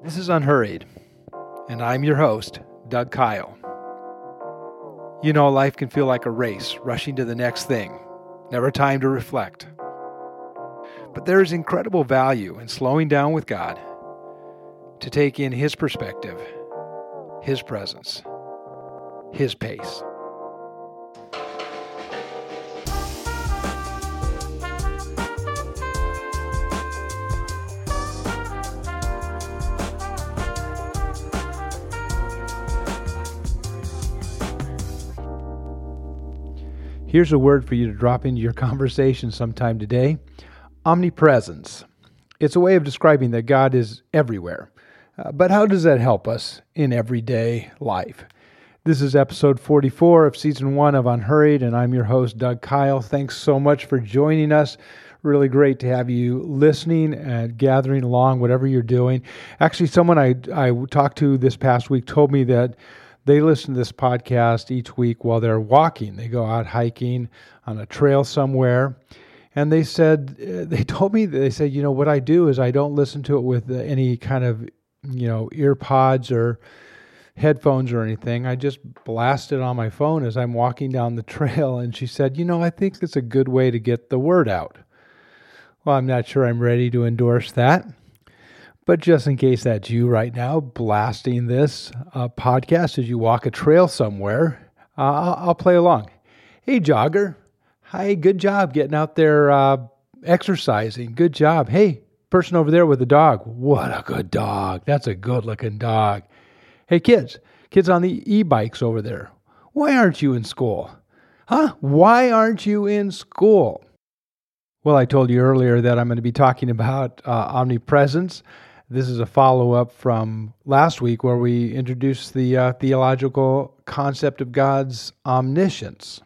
This is Unhurried, and I'm your host, Doug Kyle. You know, life can feel like a race, rushing to the next thing, never time to reflect. But there is incredible value in slowing down with God to take in His perspective, His presence, His pace. Here's a word for you to drop into your conversation sometime today. Omnipresence. It's a way of describing that God is everywhere. But how does that help us in everyday life? This is episode 44 of season 1 of Unhurried, and I'm your host, Doug Kyle. Thanks so much for joining us. Really great to have you listening and gathering along, whatever you're doing. Actually, someone I talked to this past week told me that they listen to this podcast each week while they're walking. They go out hiking on a trail somewhere. And they said, what I do is I don't listen to it with any kind of, ear pods or headphones or anything. I just blast it on my phone as I'm walking down the trail. And she said, I think it's a good way to get the word out. Well, I'm not sure I'm ready to endorse that. But just in case that's you right now, blasting this podcast as you walk a trail somewhere, I'll play along. Hey, jogger. Hi, good job getting out there exercising. Good job. Hey, person over there with the dog. What a good dog. That's a good-looking dog. Hey, kids on the e-bikes over there. Why aren't you in school? Huh? Why aren't you in school? Well, I told you earlier that I'm going to be talking about omnipresence. This is a follow-up from last week where we introduced the theological concept of God's omniscience.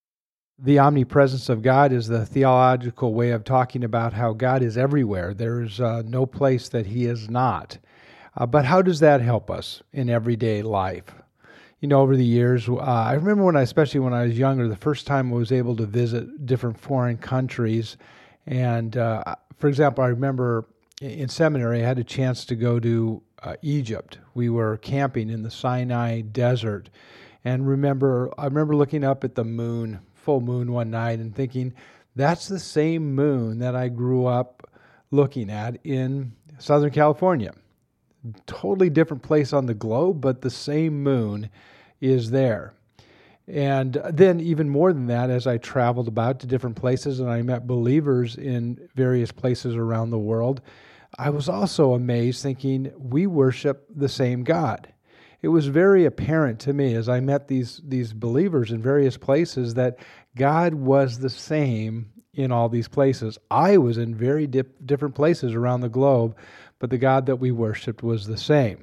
The omnipresence of God is the theological way of talking about how God is everywhere. There's no place that He is not. But how does that help us in everyday life? Over the years, I remember especially when I was younger, the first time I was able to visit different foreign countries. And for example, I remember in seminary, I had a chance to go to Egypt. We were camping in the Sinai desert. And I remember looking up at the moon, full moon one night, and thinking, that's the same moon that I grew up looking at in Southern California. Totally different place on the globe, but the same moon is there. And then even more than that, as I traveled about to different places and I met believers in various places around the world, I was also amazed thinking we worship the same God. It was very apparent to me as I met these believers in various places that God was the same in all these places. I was in very different places around the globe, but the God that we worshiped was the same.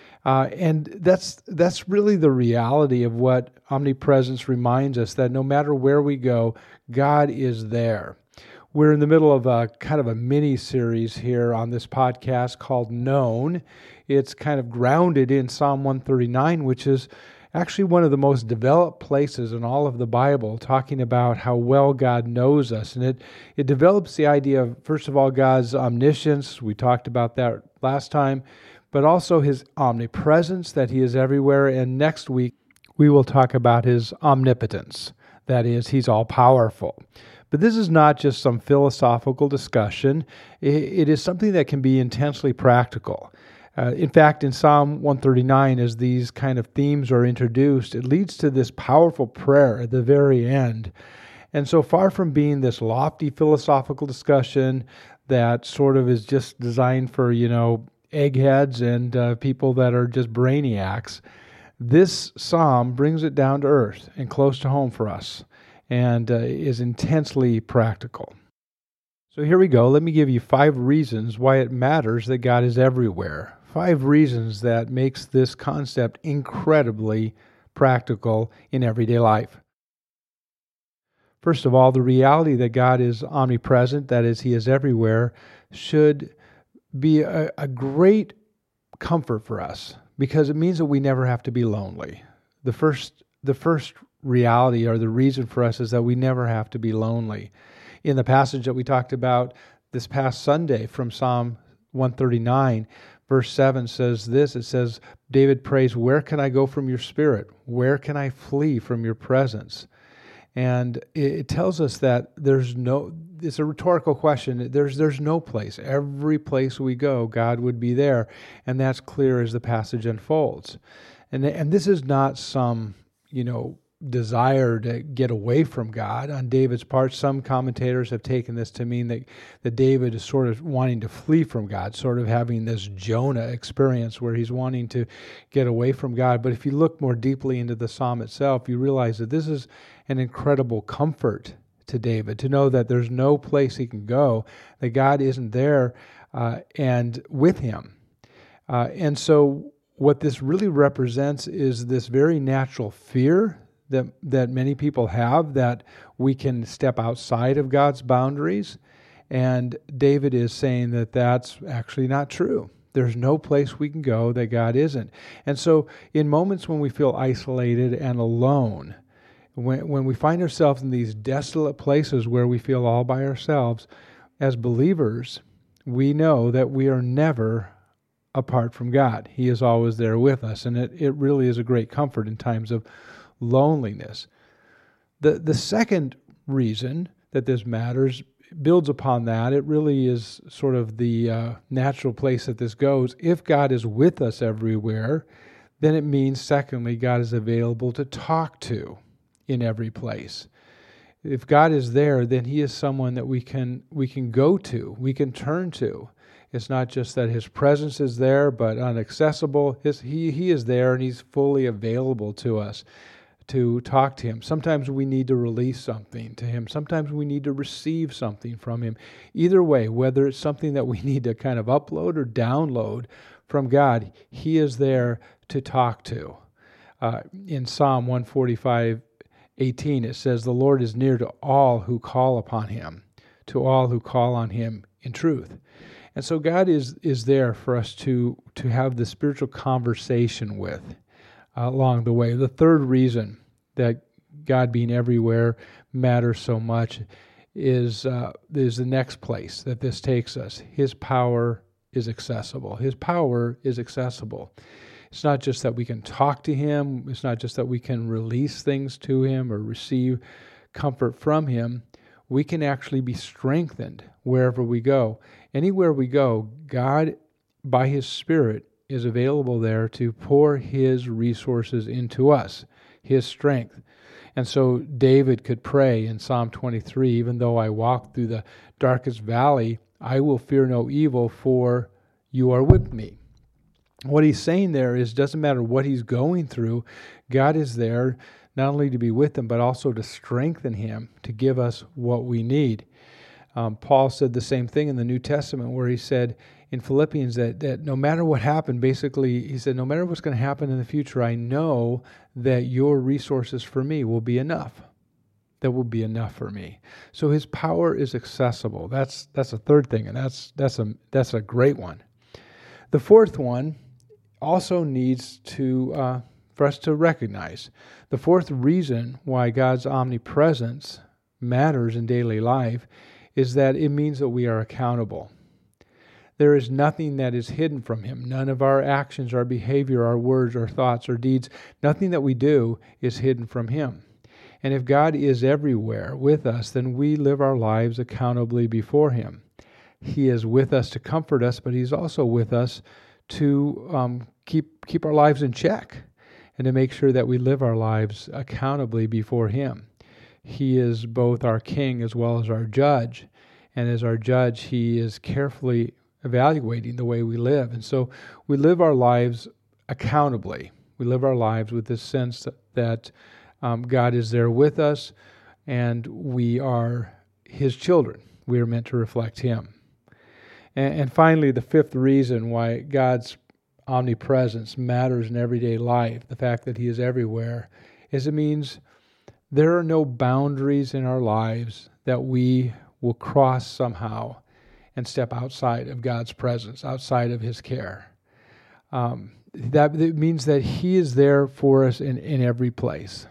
And that's really the reality of what omnipresence reminds us, that no matter where we go, God is there. We're in the middle of a kind of a mini-series here on this podcast called Known. It's kind of grounded in Psalm 139, which is actually one of the most developed places in all of the Bible, talking about how well God knows us. And it develops the idea of, first of all, God's omniscience. We talked about that last time, but also His omnipresence, that He is everywhere. And next week, we will talk about His omnipotence. That is, He's all-powerful. But this is not just some philosophical discussion. It is something that can be intensely practical. In fact, in Psalm 139, as these kind of themes are introduced, it leads to this powerful prayer at the very end. And so far from being this lofty philosophical discussion that sort of is just designed for, eggheads and people that are just brainiacs, this psalm brings it down to earth and close to home for us, and is intensely practical. So here we go. Let me give you 5 reasons why it matters that God is everywhere. 5 reasons that makes this concept incredibly practical in everyday life. First of all, the reality that God is omnipresent, that is, He is everywhere, should be a great comfort for us, because it means that we never have to be lonely. The first reality or the reason for us is that we never have to be lonely. In the passage that we talked about this past Sunday from Psalm 139, Verse 7 says this, it says, David prays, "Where can I go from your spirit? Where can I flee from your presence?" And it tells us that it's a rhetorical question. There's no place. Every place we go, God would be there. And that's clear as the passage unfolds. And this is not some, desire to get away from God on David's part. Some commentators have taken this to mean that David is sort of wanting to flee from God, sort of having this Jonah experience where he's wanting to get away from God. But if you look more deeply into the psalm itself, you realize that this is an incredible comfort to David, to know that there's no place he can go, that God isn't there and with him. And so what this really represents is this very natural fear that many people have, that we can step outside of God's boundaries. And David is saying that that's actually not true. There's no place we can go that God isn't. And so in moments when we feel isolated and alone, when we find ourselves in these desolate places where we feel all by ourselves, as believers, we know that we are never apart from God. He is always there with us. And it really is a great comfort in times of loneliness. The second reason that this matters builds upon that. It really is sort of the natural place that this goes. If God is with us everywhere, then it means, secondly, God is available to talk to in every place. If God is there, then He is someone that we can go to, we can turn to. It's not just that His presence is there, but inaccessible. He is there, and He's fully available to us to talk to Him. Sometimes we need to release something to Him. Sometimes we need to receive something from Him. Either way, whether it's something that we need to kind of upload or download from God, He is there to talk to. In Psalm 145:18, it says, "The Lord is near to all who call upon Him, to all who call on Him in truth." And so God is there for us to have the spiritual conversation with along the way. The third reason that God being everywhere matters so much is the next place that this takes us. His power is accessible. His power is accessible. It's not just that we can talk to Him. It's not just that we can release things to Him or receive comfort from Him. We can actually be strengthened wherever we go. Anywhere we go, God, by His Spirit, is available there to pour His resources into us, His strength. And so David could pray in Psalm 23, "Even though I walk through the darkest valley, I will fear no evil, for you are with me." What he's saying there is, doesn't matter what he's going through, God is there not only to be with him, but also to strengthen him, to give us what we need. Paul said the same thing in the New Testament, where he said in Philippians that no matter what happened, basically, he said, no matter what's going to happen in the future, I know that your resources for me will be enough. That will be enough for me. So His power is accessible. That's a third thing, and that's a great one. The fourth one also needs to for us to recognize. The fourth reason why God's omnipresence matters in daily life is that it means that we are accountable. There is nothing that is hidden from Him. None of our actions, our behavior, our words, our thoughts, our deeds, nothing that we do is hidden from Him. And if God is everywhere with us, then we live our lives accountably before Him. He is with us to comfort us, but He's also with us to keep our lives in check and to make sure that we live our lives accountably before Him. He is both our King as well as our judge. And as our judge, He is carefully evaluating the way we live. And so we live our lives accountably. We live our lives with this sense that God is there with us, and we are His children. We are meant to reflect Him. And finally, the fifth reason why God's omnipresence matters in everyday life, the fact that He is everywhere, is it means there are no boundaries in our lives that we will cross somehow and step outside of God's presence, outside of His care. That it means that He is there for us in every place.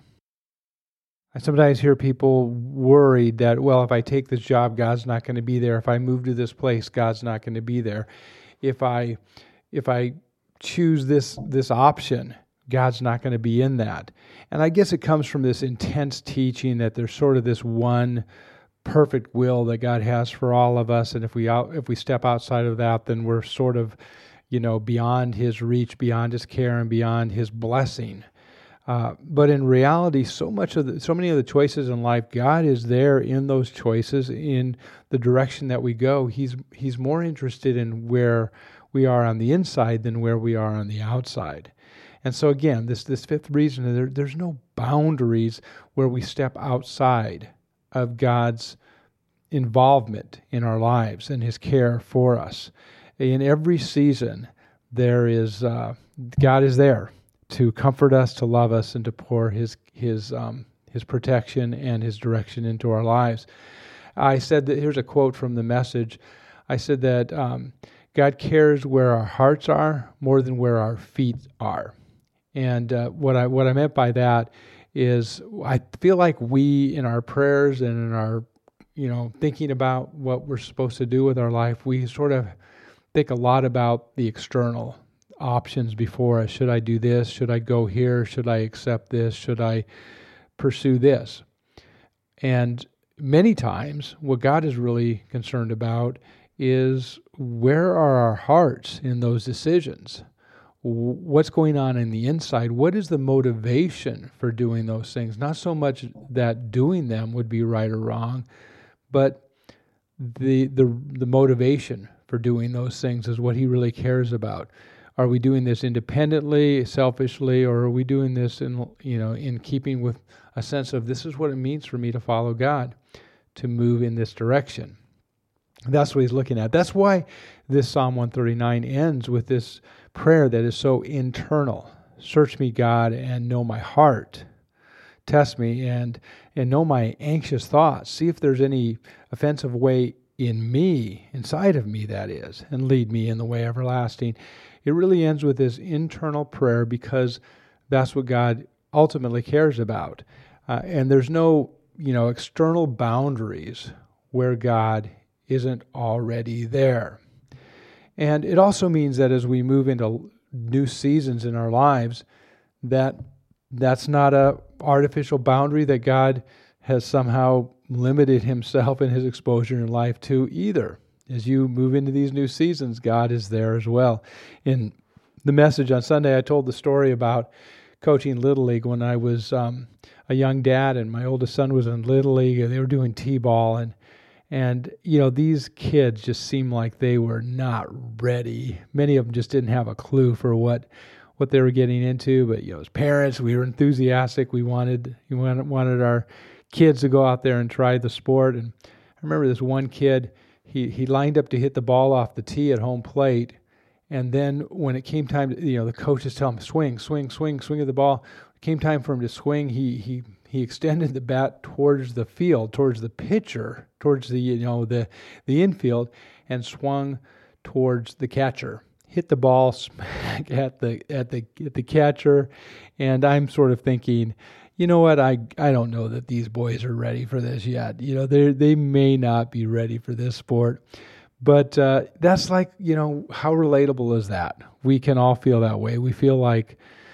I sometimes hear people worried that, well, if I take this job, God's not going to be there. If I move to this place, God's not going to be there. If I if I choose this option, God's not going to be in that. And I guess it comes from this intense teaching that there's sort of this one perfect will that God has for all of us, and if we step outside of that, then we're sort of, beyond His reach, beyond His care, and beyond His blessing. But in reality, so many of the choices in life, God is there in those choices, in the direction that we go. He's more interested in where we are on the inside than where we are on the outside. And so again, this fifth reason, there's no boundaries where we step outside of God's involvement in our lives and His care for us. In every season, God is there to comfort us, to love us, and to pour His protection and His direction into our lives. I said that, here's a quote from the Message. I said that God cares where our hearts are more than where our feet are. And what I meant by that is, I feel like we, in our prayers and in our, thinking about what we're supposed to do with our life, we sort of think a lot about the external options before us. Should I do this? Should I go here? Should I accept this? Should I pursue this? And many times, what God is really concerned about is, where are our hearts in those decisions? What's going on in the inside? What is the motivation for doing those things? Not so much that doing them would be right or wrong, but the motivation for doing those things is what He really cares about. Are we doing this independently, selfishly, or are we doing this in keeping with a sense of, this is what it means for me to follow God, to move in this direction? That's what he's looking at. That's why this Psalm 139 ends with this prayer that is so internal. Search me, God, and know my heart. Test me and know my anxious thoughts. See if there's any offensive way in me, inside of me, that is, and lead me in the way everlasting. It really ends with this internal prayer, because that's what God ultimately cares about. And there's no, external boundaries where God isn't already there. And it also means that as we move into new seasons in our lives, that's not a artificial boundary that God has somehow limited Himself and His exposure in life to either. As you move into these new seasons, God is there as well. In the Message on Sunday, I told the story about coaching Little League when I was a young dad, and my oldest son was in Little League, and they were doing T-ball, and these kids just seemed like they were not ready. Many of them just didn't have a clue for what they were getting into. But as parents, we were enthusiastic. We wanted our kids to go out there and try the sport. And I remember this one kid. He lined up to hit the ball off the tee at home plate, and then when it came time to, the coaches tell him, swing at the ball. It came time for him to swing. He extended the bat towards the field, towards the pitcher, towards the infield, and swung towards the catcher. Hit the ball smack at the catcher, and I'm sort of thinking, you know what? I don't know that these boys are ready for this yet. They may not be ready for this sport, but that's like, how relatable is that? We can all feel that way. We feel like,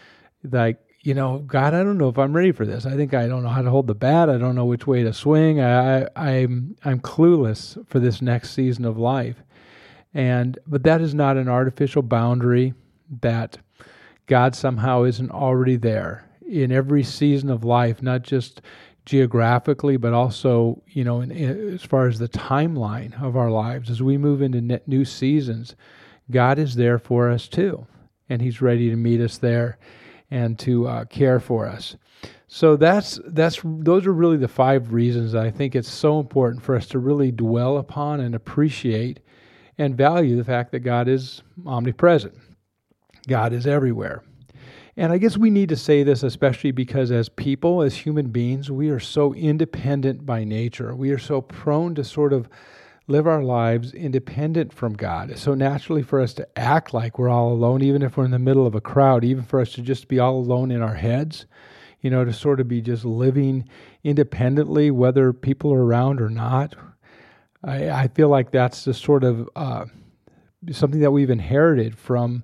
God, I don't know if I'm ready for this. I think I don't know how to hold the bat. I don't know which way to swing. I'm clueless for this next season of life. But that is not an artificial boundary that God somehow isn't already there in every season of life, not just geographically, but also, as far as the timeline of our lives. As we move into new seasons, God is there for us too, and He's ready to meet us there and to care for us. So those are really the 5 reasons that I think it's so important for us to really dwell upon and appreciate and value the fact that God is omnipresent. God is everywhere. And I guess we need to say this especially because as people, as human beings, we are so independent by nature. We are so prone to sort of live our lives independent from God. It's so naturally for us to act like we're all alone, even if we're in the middle of a crowd, even for us to just be all alone in our heads, to sort of be just living independently, whether people are around or not. I feel like that's the sort of something that we've inherited from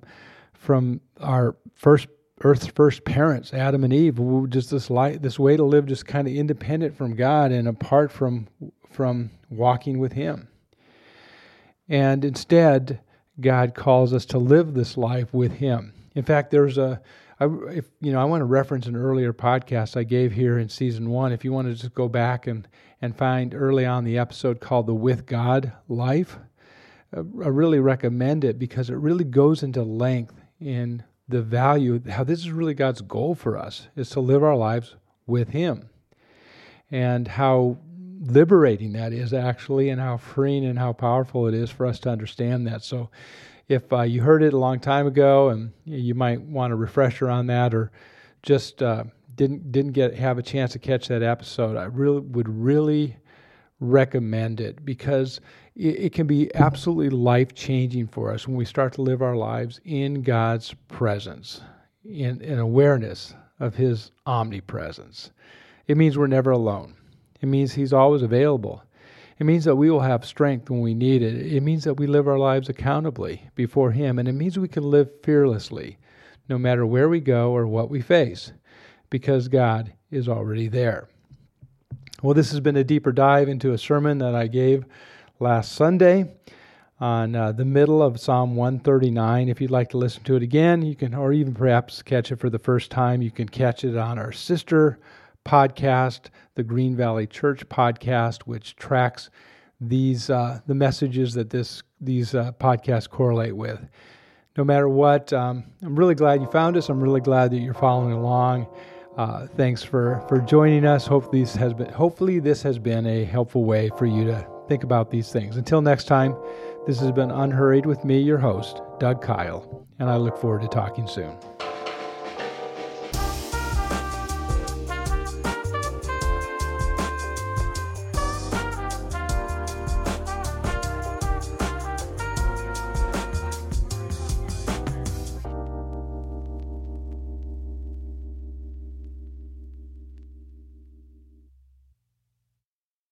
our Earth's first parents, Adam and Eve. Just this way to live, just kind of independent from God and apart from walking with Him. And instead, God calls us to live this life with Him. In fact, I want to reference an earlier podcast I gave here in season 1. If you want to just go back and find early on the episode called The With God Life, I really recommend it because it really goes into length in the value, how this is really God's goal for us, is to live our lives with Him. And how liberating that is actually, and how freeing and how powerful it is for us to understand that. So if you heard it a long time ago and you might want a refresher on that, or just didn't have a chance to catch that episode, I would really recommend it, because it can be absolutely life-changing for us when we start to live our lives in God's presence, in awareness of His omnipresence. It means we're never alone. It means He's always available. It means that we will have strength when we need it. It means that we live our lives accountably before Him, and it means we can live fearlessly no matter where we go or what we face, because God is already there. Well, this has been a deeper dive into a sermon that I gave last Sunday on the middle of Psalm 139. If you'd like to listen to it again, you can, or even perhaps catch it for the first time, you can catch it on our sister podcast, the Green Valley Church podcast, which tracks the messages that these podcasts correlate with. No matter what, I'm really glad you found us. I'm really glad that you're following along. Thanks for joining us. Hopefully this has been a helpful way for you to think about these things. Until next time, this has been Unhurried with me, your host, Doug Kyle, and I look forward to talking soon.